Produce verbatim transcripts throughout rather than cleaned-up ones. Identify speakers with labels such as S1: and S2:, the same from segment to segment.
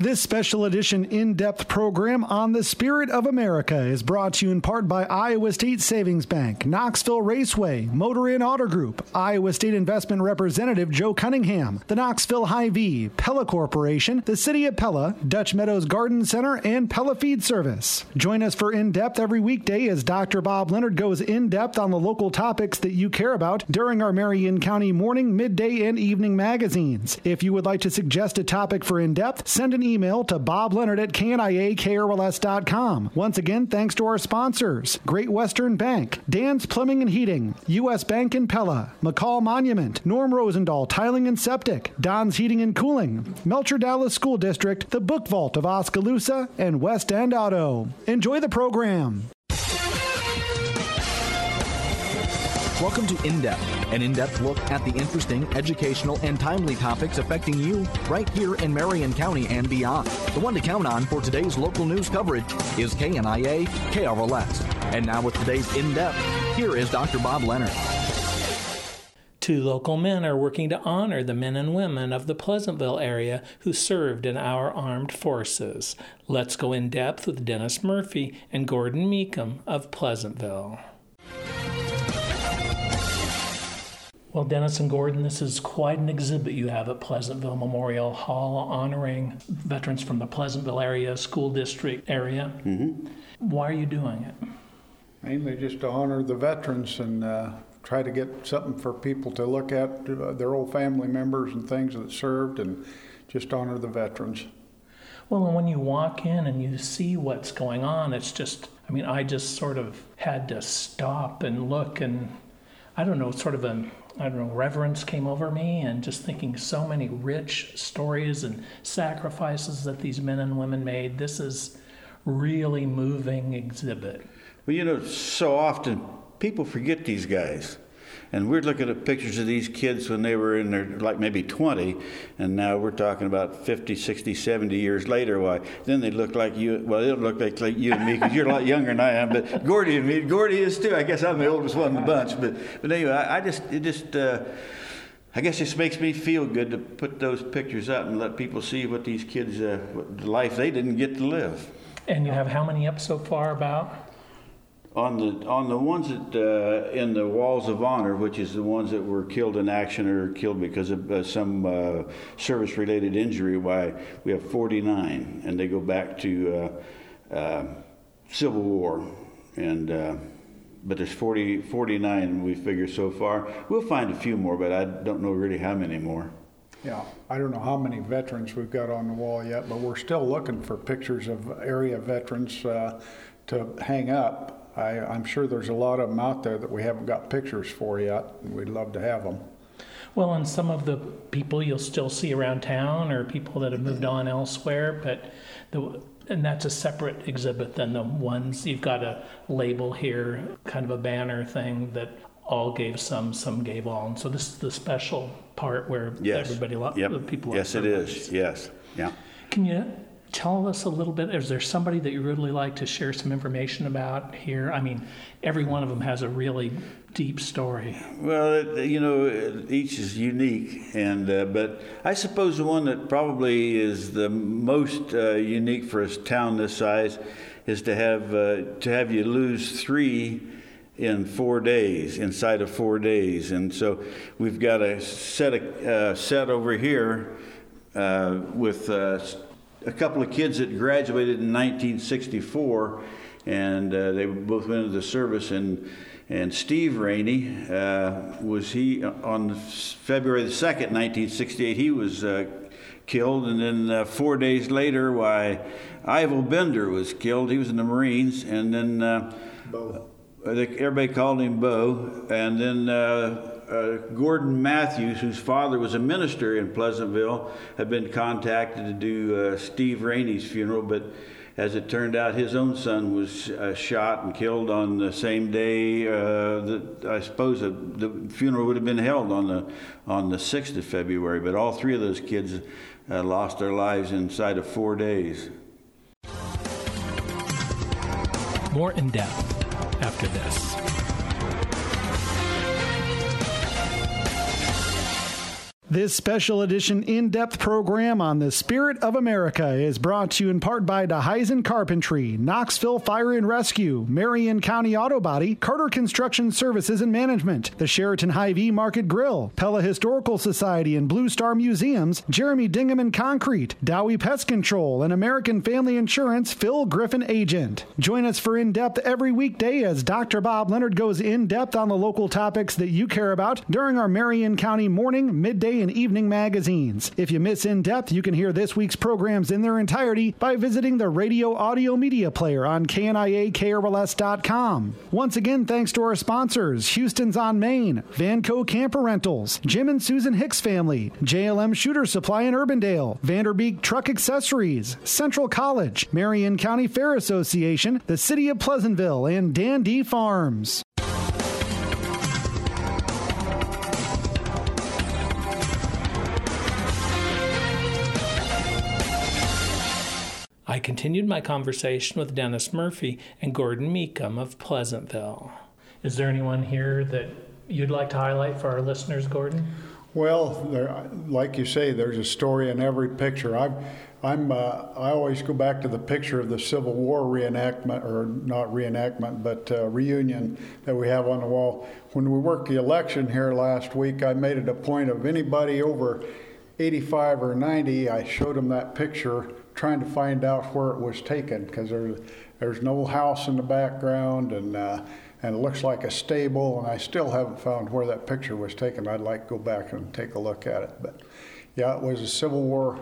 S1: This special edition in-depth program on the spirit of America is brought to you in part by Iowa State Savings Bank, Knoxville Raceway, Motor Inn Auto Group, Iowa State Investment Representative Joe Cunningham, the Knoxville Hy-Vee, Pella Corporation, the City of Pella, Dutch Meadows Garden Center, and Pella Feed Service. Join us for In-Depth every weekday as Doctor Bob Leonard goes in-depth on the local topics that you care about during our Marion County morning, midday, and evening magazines. If you would like to suggest a topic for In-Depth, send an email to Bob Leonard at K N I A K R L S dot com. Once again, thanks to our sponsors, Great Western Bank, Dan's Plumbing and Heating, U S Bank in Pella, McCall Monument, Norm Rosendahl Tiling and Septic, Don's Heating and Cooling, Melcher Dallas School District, the Book Vault of Oskaloosa, and West End Auto. Enjoy the program.
S2: Welcome to In-Depth, an in-depth look at the interesting, educational, and timely topics affecting you right here in Marion County and beyond. The one to count on for today's local news coverage is K N I A K R L S. And now with today's In-Depth, here is Doctor Bob Leonard.
S3: Two local men are working to honor the men and women of the Pleasantville area who served in our armed forces. Let's go in depth with Dennis Murphy and Gordon Meekum of Pleasantville. Well, Dennis and Gordon, this is quite an exhibit you have at Pleasantville Memorial Hall honoring veterans from the Pleasantville area, school district area.
S4: Mm-hmm.
S3: Why are you doing it?
S4: Mainly just to honor the veterans and uh, try to get something for people to look at, uh, their old family members and things that served, and just honor the veterans.
S3: Well, and when you walk in and you see what's going on, it's just, I mean, I just sort of had to stop and look, and I don't know, sort of a I don't know, reverence came over me, and just thinking so many rich stories and sacrifices that these men and women made. This is really moving exhibit.
S5: Well, you know, so often people forget these guys. And we're looking at pictures of these kids when they were in their, like maybe twenty, and now we're talking about fifty, sixty, seventy years later. Why, then they look like you, well, they don't look like, like you and me, because you're a lot younger than I am, but Gordy and me, Gordy is too. I guess I'm the oldest one in the bunch, but, but anyway, I, I just, it just, uh, I guess it makes me feel good to put those pictures up and let people see what these kids, uh, what the life they didn't get to live.
S3: And you have how many up so far about?
S5: On the on the ones that uh, in the Walls of Honor, which is the ones that were killed in action or killed because of uh, some uh, service-related injury, why we have forty-nine, and they go back to uh, uh, Civil War, and uh, but there's forty, forty-nine we figure so far. We'll find a few more, but I don't know really how many more.
S4: Yeah, I don't know how many veterans we've got on the wall yet, but we're still looking for pictures of area veterans uh, to hang up. I, I'm sure there's a lot of them out there that we haven't got pictures for yet, and we'd love to have them.
S3: Well, and some of the people you'll still see around town are people that have moved on elsewhere, but the, and that's a separate exhibit than the ones you've got a label here, kind of a banner thing that all gave some, some gave all. And so this is the special part where
S5: yes.
S3: everybody,
S5: yep.
S3: the people.
S5: Yes, it is. Yes. Yeah.
S3: Can you tell us a little bit, is there somebody that you really like to share some information about here? I mean, every one of them has a really deep story.
S5: Well, you know, each is unique, and uh, but I suppose the one that probably is the most uh, unique for a town this size is to have uh, to have you lose three in four days, inside of four days. And so we've got a set, of, uh, set over here uh, with uh, a couple of kids that graduated in nineteen sixty-four, and uh, they both went into the service. And and Steve Rainey uh, was he on February the second, nineteen sixty-eight. He was uh, killed, and then uh, four days later, why Ivo Bender was killed. He was in the Marines, and then uh, Bo. Everybody called him Bo, and then. Uh, Uh, Gordon Matthews, whose father was a minister in Pleasantville, had been contacted to do uh, Steve Rainey's funeral, but as it turned out, his own son was uh, shot and killed on the same day. Uh, that I suppose uh, the funeral would have been held on the on the sixth of February, but all three of those kids uh, lost their lives inside of four days.
S3: More in depth after this.
S1: This special edition in-depth program on the spirit of America is brought to you in part by DeHeisen Carpentry, Knoxville Fire and Rescue, Marion County Auto Body, Carter Construction Services and Management, the Sheraton Hy-Vee Market Grill, Pella Historical Society and Blue Star Museums, Jeremy Dingham and Concrete, Dowie Pest Control, and American Family Insurance, Phil Griffin Agent. Join us for In-Depth every weekday as Doctor Bob Leonard goes in-depth on the local topics that you care about during our Marion County morning, midday, and evening magazines. If you miss In Depth, you can hear this week's programs in their entirety by visiting the radio audio media player on K N I A K R L S dot com. Once again, thanks to our sponsors, Houston's on Main, Vanco Camper Rentals, Jim and Susan Hicks Family, J L M Shooter Supply in Urbandale, Vanderbeek Truck Accessories, Central College, Marion County Fair Association, the City of Pleasantville, and Dan D Farms.
S3: I continued my conversation with Dennis Murphy and Gordon Meekum of Pleasantville. Is there anyone here that you'd like to highlight for our listeners, Gordon?
S4: Well, there, like you say, there's a story in every picture. I've, I'm, uh, I always go back to the picture of the Civil War reenactment, or not reenactment, but uh, reunion that we have on the wall. When we worked the election here last week, I made it a point of anybody over eighty-five or ninety, I showed them that picture, trying to find out where it was taken, because there's there's no house in the background, and uh, and it looks like a stable, and I still haven't found where that picture was taken. I'd like to go back and take a look at it. But yeah, it was a Civil War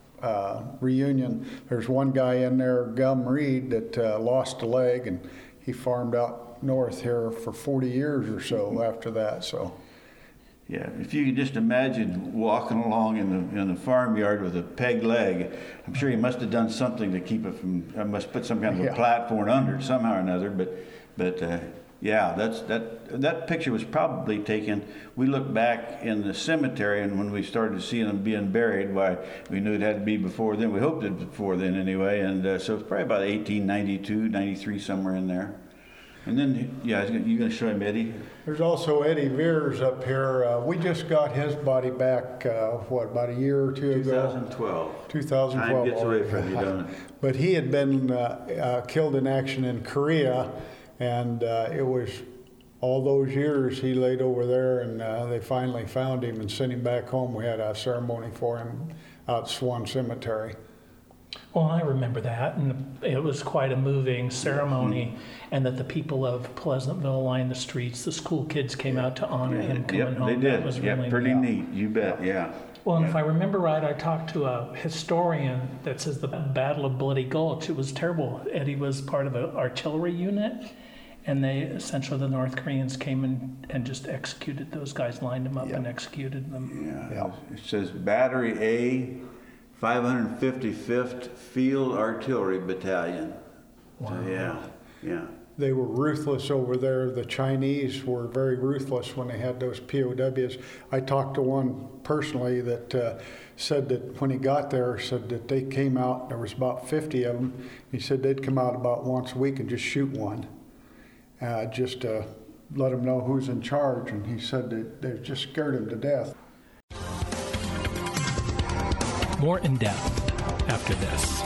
S4: uh, reunion. There's one guy in there, Gum Reed, that uh, lost a leg, and he farmed out north here for forty years or so after that. So.
S5: Yeah, if you could just imagine walking along in the in the farmyard with a peg leg, I'm sure he must have done something to keep it from. I must put some kind of a
S4: yeah.
S5: platform under it somehow or another. But, but uh, yeah, that's that that picture was probably taken. We looked back in the cemetery, and when we started seeing them being buried, why we knew it had to be before then. We hoped it was before then anyway, and uh, so it's probably about eighteen ninety-two, ninety-three, somewhere in there. And then, yeah, you're going to show him Eddie?
S4: There's also Eddie Veers up here. Uh, we just got his body back, uh, what, about a year or two ago?
S5: twenty twelve.
S4: twenty twelve.
S5: Time gets away from you, don't it?
S4: But he had been uh, uh, killed in action in Korea, and uh, it was all those years he laid over there, and uh, they finally found him and sent him back home. We had a ceremony for him out at Swan Cemetery.
S3: Well, I remember that, and it was quite a moving ceremony, mm-hmm. and that the people of Pleasantville lined the streets. The school kids came out to honor
S5: yeah,
S3: him coming
S5: yep,
S3: home.
S5: They did.
S3: That was
S5: yeah,
S3: really
S5: pretty
S3: neat.
S5: neat. You bet. Yeah.
S3: Well, and
S5: yeah.
S3: if I remember right, I talked to a historian that says the Battle of Bloody Gulch. It was terrible. Eddie was part of an artillery unit, and they essentially the North Koreans came in and just executed those guys, lined them up
S4: yeah.
S3: and executed them.
S5: Yeah. yeah. It says Battery A. five hundred fifty-fifth Field Artillery Battalion.
S3: Wow.
S5: So, yeah, yeah.
S4: They were ruthless over there. The Chinese were very ruthless when they had those P O Ws. I talked to one personally that uh, said that when he got there, said that they came out, there was about fifty of them. He said they'd come out about once a week and just shoot one, uh, just to let them know who's in charge. And he said that they just scared him to death.
S3: More in depth after this.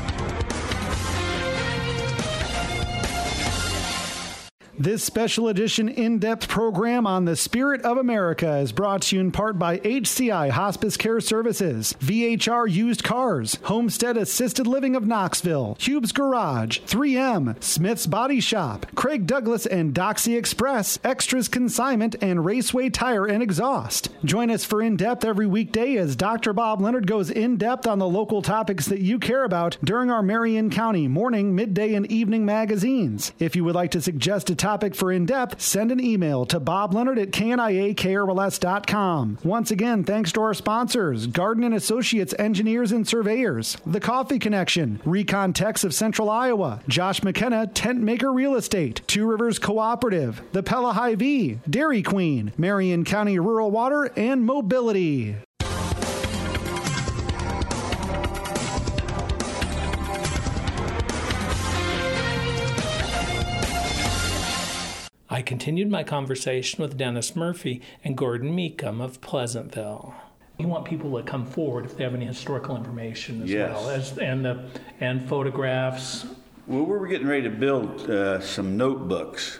S1: This special edition in-depth program on the spirit of America is brought to you in part by H C I Hospice Care Services, V H R Used Cars, Homestead Assisted Living of Knoxville, Hube's Garage, three M, Smith's Body Shop, Craig Douglas and Doxy Express, Extras Consignment, and Raceway Tire and Exhaust. Join us for In-Depth every weekday as Doctor Bob Leonard goes in-depth on the local topics that you care about during our Marion County morning, midday, and evening magazines. If you would like to suggest a topic topic for In-Depth, send an email to Bob Leonard at K N I A K R L S dot com. Once again, thanks to our sponsors, Garden and Associates Engineers and Surveyors, The Coffee Connection, Recon Techs of Central Iowa, Josh McKenna, Tent Maker Real Estate, Two Rivers Cooperative, The Pella Hy-Vee, Dairy Queen, Marion County Rural Water, and Mobility.
S3: I continued my conversation with Dennis Murphy and Gordon Meekum of Pleasantville. You want people to come forward if they have any historical information as
S5: Yes.
S3: well as and the and photographs.
S5: Well, we're getting ready to build uh, some notebooks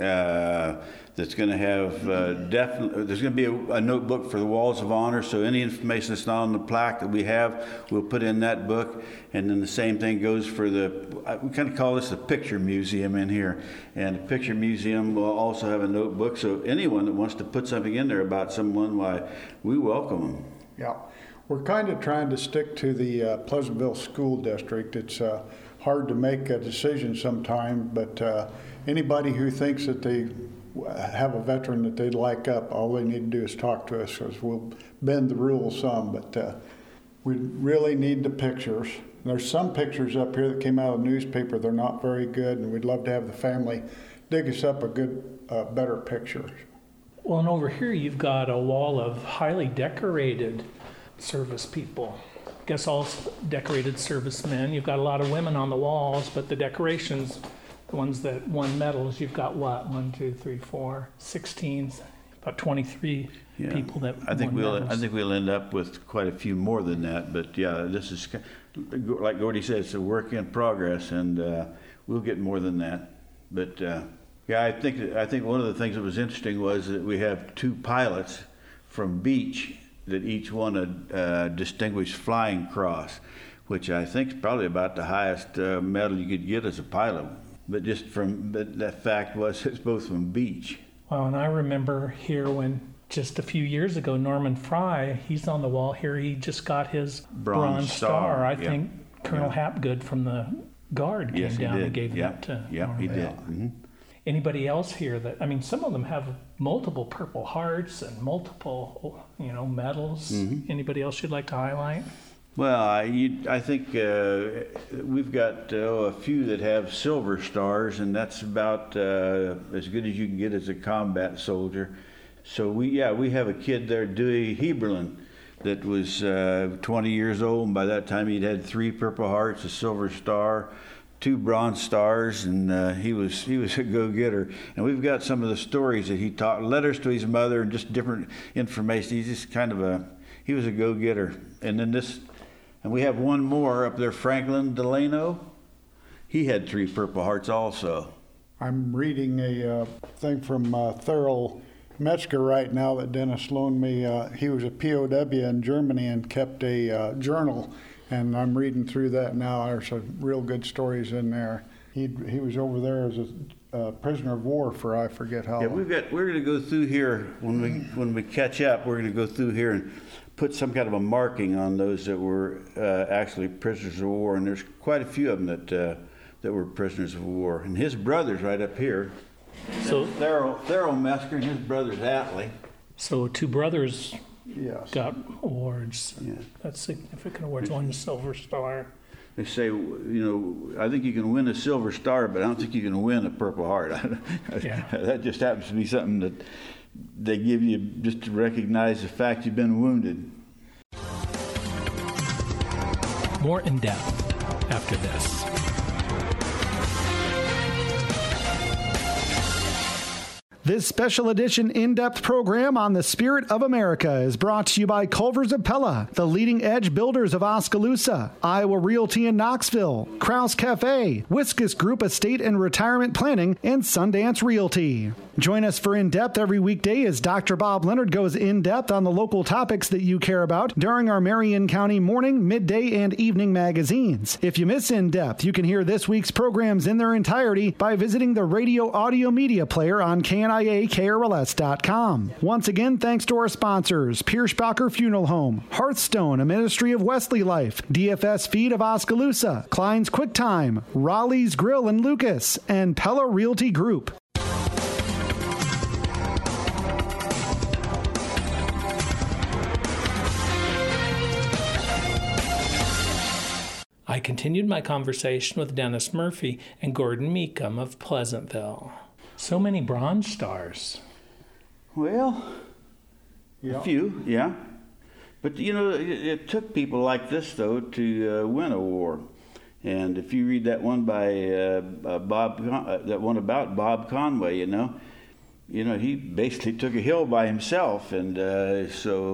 S5: uh, that's going to have uh, definitely. There's going to be a, a notebook for the Walls of Honor. So any information that's not on the plaque that we have, we'll put in that book. And then the same thing goes for the. We kind of call this the Picture Museum in here, and the Picture Museum will also have a notebook. So anyone that wants to put something in there about someone, why, we welcome them.
S4: Yeah, we're kind of trying to stick to the uh, Pleasantville School District. It's uh, hard to make a decision sometime, but uh, anybody who thinks that they have a veteran that they'd like up, all they need to do is talk to us, because we'll bend the rules some, but uh, we really need the pictures. There's some pictures up here that came out of the newspaper. They're not very good, and we'd love to have the family dig us up a good, uh, better picture.
S3: Well, and over here you've got a wall of highly decorated service people. I guess all decorated servicemen. You've got a lot of women on the walls, but the decorations, the ones that won medals, you've got what? One, two, three, four, sixteen, about twenty-three
S5: Yeah.
S3: people that
S5: I think
S3: won
S5: we'll.
S3: medals.
S5: I think we'll end up with quite a few more than that. But yeah, this is like Gordy said, it's a work in progress, and uh, we'll get more than that. But uh, yeah, I think I think one of the things that was interesting was that we have two pilots from Beach that each won a uh, Distinguished Flying Cross, which I think is probably about the highest uh, medal you could get as a pilot. But just from but that fact was it's both from Beach.
S3: Well, and I remember here when just a few years ago, Norman Fry, he's on the wall here. He just got his
S5: Bronze
S3: Bronze Star.
S5: Star,
S3: I
S5: yeah.
S3: think Colonel
S5: Yeah.
S3: Hapgood from the Guard came
S5: Yes, he
S3: down
S5: did.
S3: and gave
S5: yeah.
S3: that to
S5: Yeah,
S3: Norman.
S5: he did. Mm-hmm.
S3: Anybody else here that, I mean, some of them have multiple Purple Hearts and multiple, you know, medals.
S5: Mm-hmm.
S3: Anybody else you'd like to highlight?
S5: Well, I, you, I think uh, we've got uh, a few that have silver stars, and that's about uh, as good as you can get as a combat soldier. So we, yeah, we have a kid there, Dewey Heberlin, that was uh, twenty years old, and by that time he'd had three Purple Hearts, a silver star, two Bronze Stars, and uh, he was he was a go-getter. And we've got some of the stories that he taught, letters to his mother, and just different information. He's just kind of a, he was a go-getter. And then this. And we have one more up there, Franklin Delano. He had three Purple Hearts also.
S4: I'm reading a uh, thing from uh, Thurl Metzger right now that Dennis loaned me. Uh, he was a P O W in Germany and kept a uh, journal, and I'm reading through that now. There's some real good stories in there. He he was over there as a uh, prisoner of war for I forget how
S5: Yeah,
S4: long.
S5: we've got. We're going to go through here when we when we catch up. We're going to go through here and put some kind of a marking on those that were uh, actually prisoners of war, and there's quite a few of them that uh, that were prisoners of war. And his brother's right up here.
S3: So,
S5: Thurl Thurl Metzger and his brother's Atlee.
S3: so two brothers
S4: Yes.
S3: got awards.
S5: Yeah.
S3: That's significant awards. One Silver Star.
S5: They say, you know, I think you can win a silver star, but I don't think you can win a Purple Heart.
S3: Yeah.
S5: That just happens to be something that they give you just to recognize the fact you've been wounded.
S3: More in depth after this.
S1: This special edition in-depth program on the Spirit of America is brought to you by Culver's of Pella, the leading edge builders of Oskaloosa, Iowa Realty in Knoxville, Krause Cafe, Wiskus Group Estate and Retirement Planning, and Sundance Realty. Join us for In-Depth every weekday as Doctor Bob Leonard goes in-depth on the local topics that you care about during our Marion County morning, midday, and evening magazines. If you miss In-Depth, you can hear this week's programs in their entirety by visiting the radio audio media player on K N I A K R L S dot com. Once again, thanks to our sponsors, Pierschbacher Funeral Home, Hearthstone, a ministry of Wesley Life, D F S Feed of Oskaloosa, Klein's QuickTime, Raleigh's Grill in Lucas, and Pella Realty Group.
S3: I continued my conversation with Dennis Murphy and Gordon Meekum of Pleasantville. So many Bronze Stars.
S5: Well,
S4: Yeah.
S5: a few, yeah. But, you know, it, it took people like this, though, to uh, win a war. And if you read that one by uh, uh, Bob, Con- uh, that one about Bob Conway, you know, you know, he basically took a hill by himself. And uh, so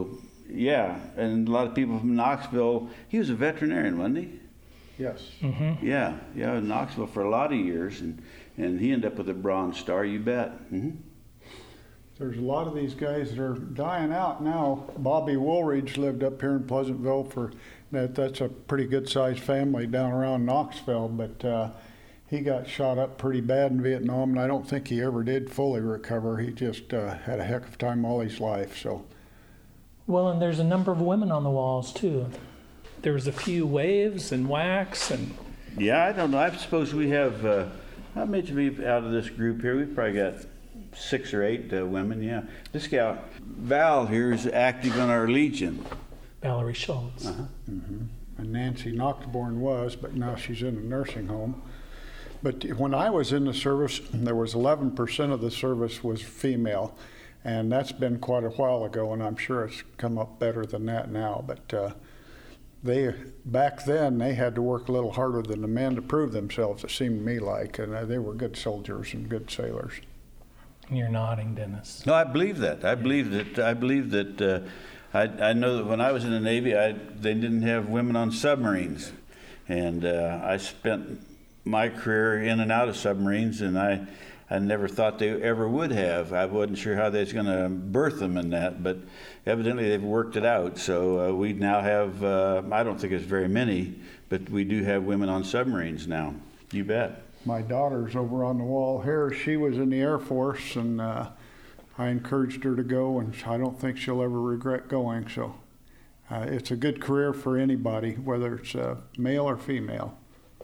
S5: Yeah, and a lot of people from Knoxville. He was a veterinarian, wasn't he?
S4: Yes.
S3: Mm-hmm.
S5: Yeah, yeah, in Knoxville for a lot of years, and, and he ended up with a Bronze Star, you bet. Mm-hmm.
S4: There's a lot of these guys that are dying out now. Bobby Woolridge lived up here in Pleasantville for, that. that's a pretty good-sized family down around Knoxville, but uh, he got shot up pretty bad in Vietnam, and I don't think he ever did fully recover. He just uh, had a heck of a time all his life, so.
S3: Well, and there's a number of women on the walls, too. There was a few waves and wax and...
S5: Yeah, I don't know. I suppose we have, uh, how many we out of this group here? We've probably got six or eight uh, women, yeah. This gal, Val here, is active in our Legion.
S3: Valerie Schultz.
S5: Uh-huh.
S4: Mm-hmm. And Nancy Nocturborn was, but now she's in a nursing home. But when I was in the service, there was eleven percent of the service was female. And that's been quite a while ago, and I'm sure it's come up better than that now. But uh, they back then, they had to work a little harder than the men to prove themselves, it seemed to me like. And uh, they were good soldiers and good sailors.
S3: You're nodding, Dennis.
S5: No, I believe that. I believe that. I believe that. Uh, I, I know that when I was in the Navy, I, they didn't have women on submarines. And uh, I spent my career in and out of submarines, and I... I never thought they ever would have. I wasn't sure how they was going to birth them in that, but evidently they've worked it out. So uh, we now have, uh, I don't think it's very many, but we do have women on submarines now. You bet.
S4: My daughter's over on the wall here. She was in the Air Force, and uh, I encouraged her to go, and I don't think she'll ever regret going. So uh, it's a good career for anybody, whether it's uh, male or female.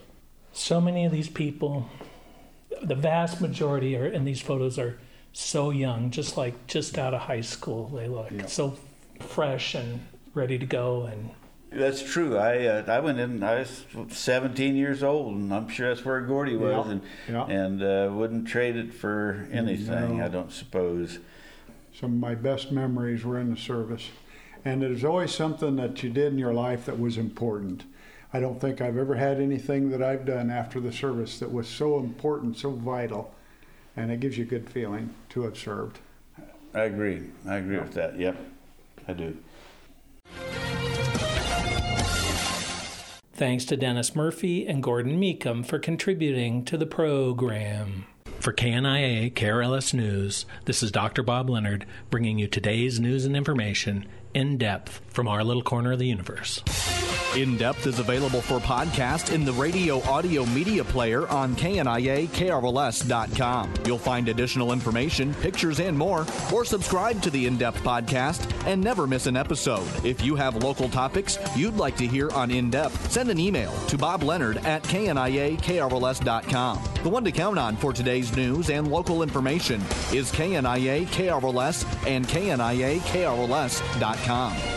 S3: So many of these people, the vast majority are in these photos are so young, just like just out of high school. They look
S4: yeah.
S3: so fresh and ready to go. And
S5: that's true. I uh, I went in. I was seventeen years old, and I'm sure that's where Gordy was,
S4: yeah.
S5: and
S4: yeah.
S5: and uh, wouldn't trade it for anything.
S4: No.
S5: I don't suppose.
S4: Some of my best memories were in the service, and there's always something that you did in your life that was important. I don't think I've ever had anything that I've done after the service that was so important, so vital, and it gives you a good feeling to have served.
S5: I agree. I agree with that. Yep, I do.
S3: Thanks to Dennis Murphy and Gordon Meekum for contributing to the program. For K N I A K R L S News, this is Doctor Bob Leonard bringing you today's news and information in depth from our little corner of the universe.
S2: In Depth is available for podcast in the radio audio media player on K N I A K R L S dot com. You'll find additional information, pictures, and more, or subscribe to the In Depth podcast and never miss an episode. If you have local topics you'd like to hear on In Depth, send an email to Bob Leonard at K N I A K R L S dot com. The one to count on for today's news and local information is K N I A K R L S and K N I A K R L S dot com.